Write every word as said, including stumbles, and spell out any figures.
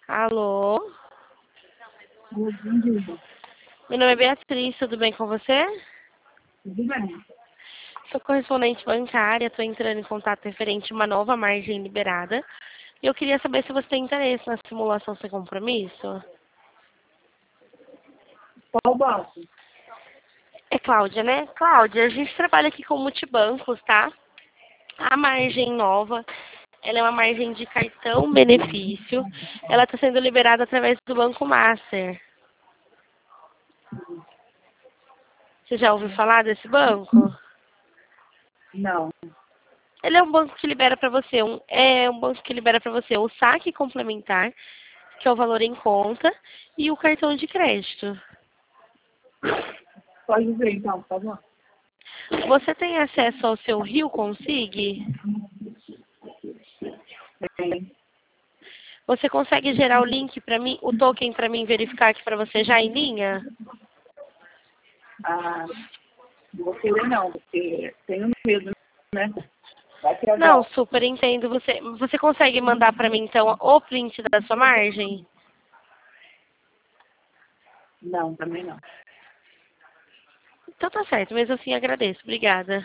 Alô? Bom dia. Meu nome é Beatriz, tudo bem com você? Tudo bem. Sou correspondente bancária, estou entrando em contato referente a uma nova margem liberada. E eu queria saber se você tem interesse na simulação sem compromisso. Qual banco? É Cláudia, né? Cláudia, a gente trabalha aqui com multibancos, tá? A margem nova, ela é uma margem de cartão benefício. Ela está sendo liberada através do Banco Master. Você já ouviu falar desse banco? Não. Ele é um banco que libera para você um é um banco que libera para você o saque complementar, que é o valor em conta, e o cartão de crédito. Pode ver então, por favor. Você tem acesso ao seu Rio Consig? Tem. Você consegue gerar o link para mim, o token para mim verificar aqui para você já em linha? Ah, não vou querer não, porque tenho medo, né? Vai atrasar. Não, super entendo. Você, você consegue mandar para mim então o print da sua margem? Não, também não. Então tá certo, mesmo assim agradeço. Obrigada.